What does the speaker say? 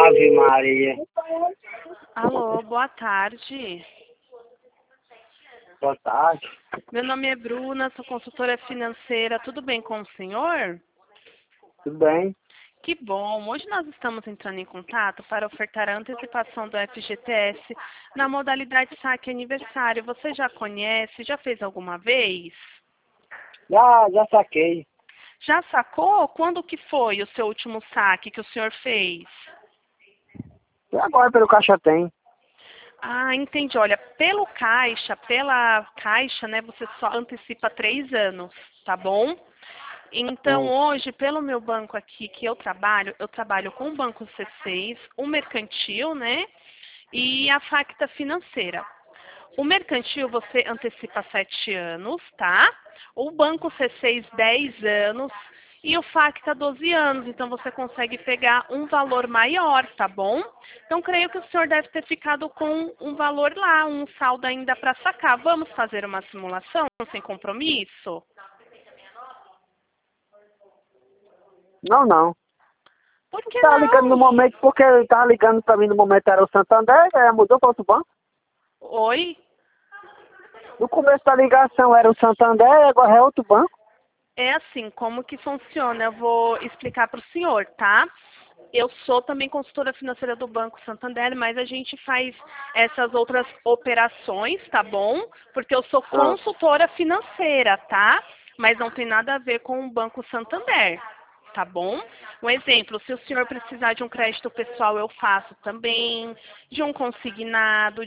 Ave Maria. Alô, boa tarde. Boa tarde. Meu nome é Bruna, sou consultora financeira. Tudo bem com o senhor? Tudo bem? Que bom. Hoje nós estamos entrando em contato para ofertar a antecipação do FGTS na modalidade saque aniversário. Você já conhece? Já fez alguma vez? Já saquei. Já sacou? Quando que foi o seu último saque que o senhor fez? E agora pelo Caixa Tem. Ah, entendi. Olha, pela Caixa, né, você só antecipa 3 anos, tá bom? Então, hoje, pelo meu banco aqui que eu trabalho com o Banco C6, o Mercantil, né, e a Facta Financeira. O Mercantil você antecipa 7 anos, tá? O Banco C6, 10 anos e o Facta 12 anos. Então, você consegue pegar um valor maior, tá bom? Então, creio que o senhor deve ter ficado com um valor lá, um saldo ainda para sacar. Vamos fazer uma simulação sem compromisso? Não. Por que Tava ligando no não? momento, porque ele tava ligando pra mim no momento era o Santander, mudou para outro banco. Oi? No começo da ligação era o Santander, agora é outro banco. É assim, como que funciona? Eu vou explicar para o senhor, tá? Eu sou também consultora financeira do Banco Santander, mas a gente faz essas outras operações, tá bom? Porque eu sou consultora financeira, tá? Mas não tem nada a ver com o Banco Santander, tá bom? Um exemplo, se o senhor precisar de um crédito pessoal, eu faço também, de um consignado,